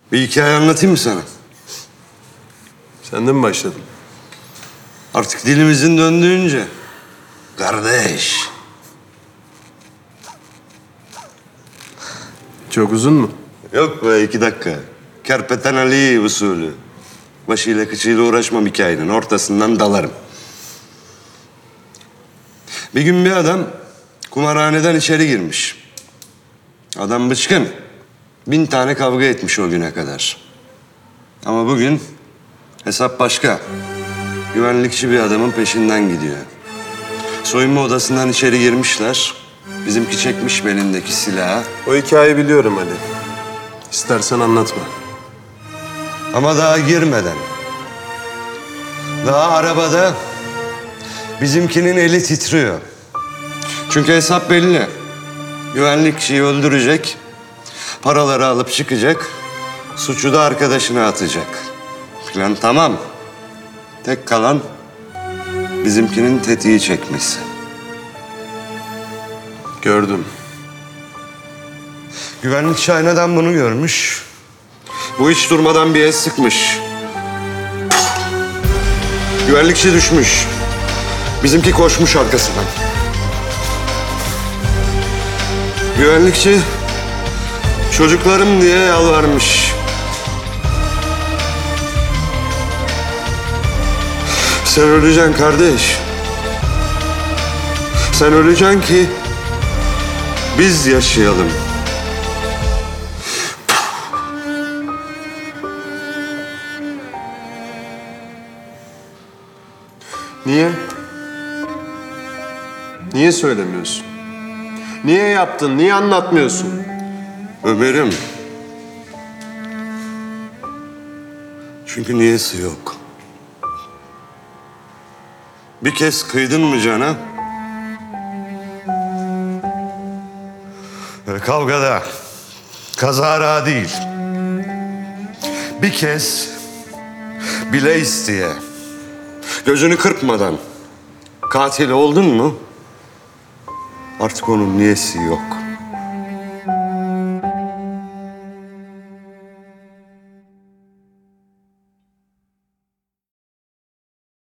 Bir hikaye anlatayım mı sana? Sen de mi başladın? Artık dilimizin döndüğünce. Kardeş. Çok uzun mu? Yok be 2 dakika. Kerpeten Ali usulü. Başıyla kıçıyla uğraşmam hikayenin. Ortasından dalarım. Bir gün bir adam kumarhaneden içeri girmiş. Adam bıçkın. 1000 tane kavga etmiş o güne kadar. Ama bugün hesap başka. Güvenlikçi bir adamın peşinden gidiyor. Soyunma odasından içeri girmişler. Bizimki çekmiş belindeki silahı. O hikayeyi biliyorum Ali. İstersen anlatma. Ama daha girmeden. Daha arabada bizimkinin eli titriyor. Çünkü hesap belli. Güvenlikçiyi öldürecek. Paraları alıp çıkacak. Suçu da arkadaşına atacak. Plan tamam. Tek kalan bizimkinin tetiği çekmesi. Gördüm. Güvenlikçi aynadan bunu görmüş. Bu hiç durmadan bir el sıkmış. Güvenlikçi düşmüş. Bizimki koşmuş arkasından. Güvenlikçi çocuklarım diye yalvarmış. Sen öleceksin kardeş. Sen öleceksin ki biz yaşayalım. Niye? Niye söylemiyorsun? Niye yaptın? Niye anlatmıyorsun? Ömer'im. Çünkü niyesi yok. Bir kez kıydın mı cana? Kavgada, kazara değil. Bir kez bile isteye. Gözünü kırpmadan katil oldun mu? Artık onun niyesi yok.